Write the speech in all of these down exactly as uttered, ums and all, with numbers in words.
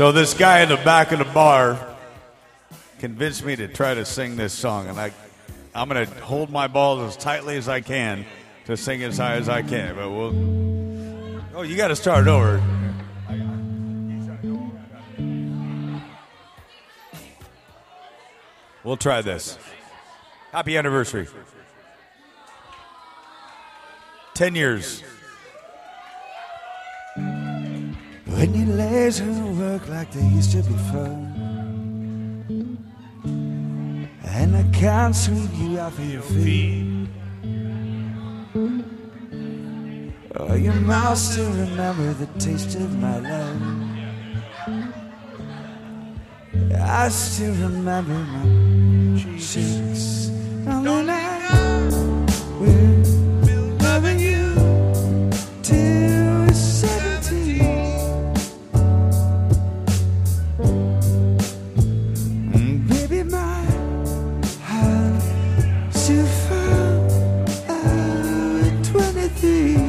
So this guy in the back of the bar convinced me to try to sing this song, and I, I'm going to hold my balls as tightly as I can to sing as high as I can. But we'll. Oh, you got to start it over. We'll try this. Happy anniversary. Ten years. When your legs don't work like they used to before, and I can't sweep you off of your feet, oh, your mouth still remember the taste of my love. I still remember my cheeks on the night we're loving you till we're seventeen. Mm, baby, my heart still found at twenty-three.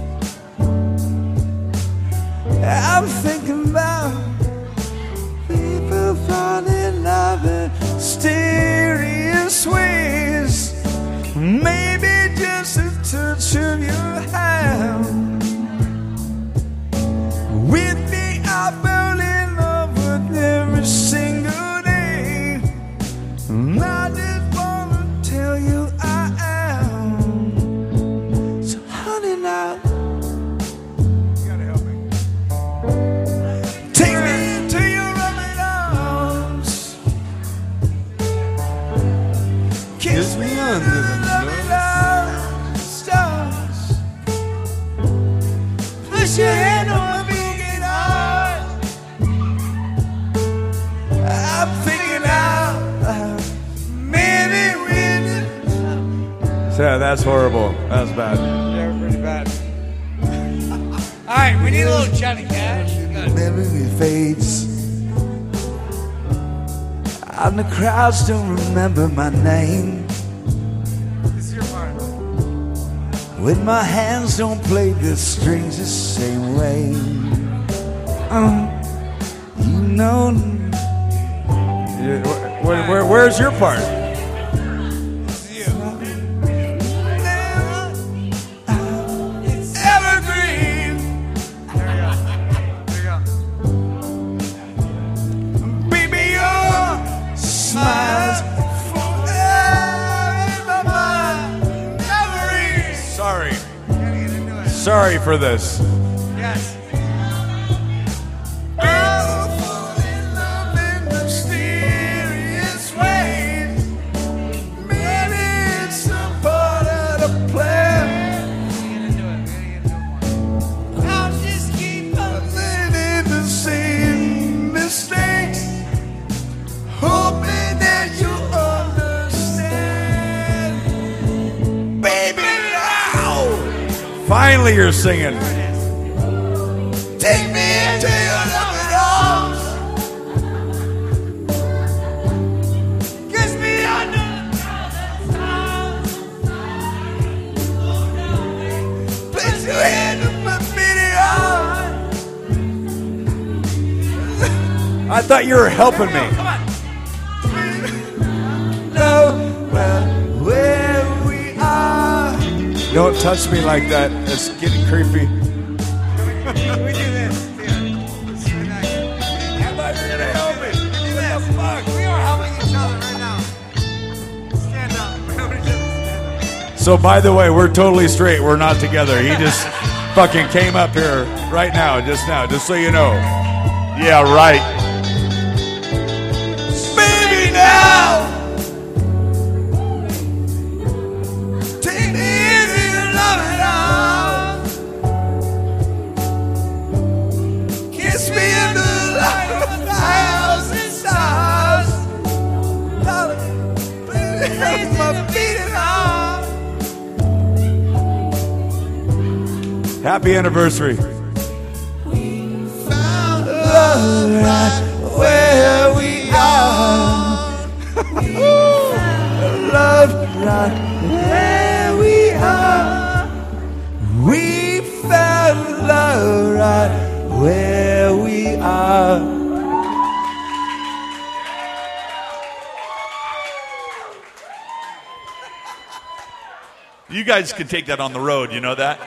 I'm thinking about people fall in love in mysterious ways. Maybe just a touch of your hand. With me, I fell in love with every single day. And I just wanna tell you I am. So honey now, you gotta help me. Take me into your loving arms. Kiss me under the loving stars. Place your hand on my beating heart. I'm thinking out loud. Maybe when Yeah, that's horrible. That's bad. Yeah, pretty bad. All right, we need a little Johnny Cash. memory fades, and the crowds don't remember my name. This is your part. When my hands don't play the strings the same way. Um, you know, Yeah, where, where, where's your part? This is you. it's evergreen. There we go. There we go. Baby, your smiles forever in my mind. Memories. Sorry. Gotta get into it. Sorry for this. Yes. Oh, fall in love in mysterious ways. Maybe it's a part of the plan. Get into it. We gotta get into it more. I'll just keep on living the same mistakes, hoping that you understand. Baby, now Finally, you're singing. take me into your loving arms. Kiss me under the place your hand on my beating heart. I thought you were helping me. Know well where we are. Don't touch me like that. It's getting creepy. We do this. Yeah. This is the night. I thought you were gonna help me. We do this. Fuck. We are helping each other right now. Stand up. Everybody just stand up. So, by the way, we're totally straight. We're not together. He just fucking came up here right now, just now, just so you know. Yeah, right. Baby, now take me into your loving arms. Kiss me under the light of a thousand stars. Darling, please raise my beating heart. Happy anniversary. Found love right where we are. Love right where we are. We found love right where we are. You guys can take that on the road. You know that?